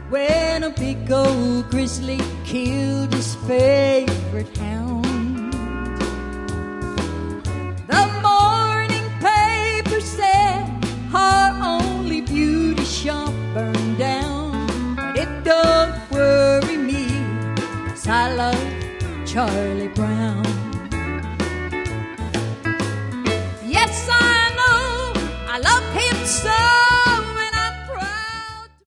when a big old grizzly killed his favorite hound. The morning paper said our only beauty shop burned down, but it don't worry me, 'cause I love Charlie Brown. Yes, I know I love him so.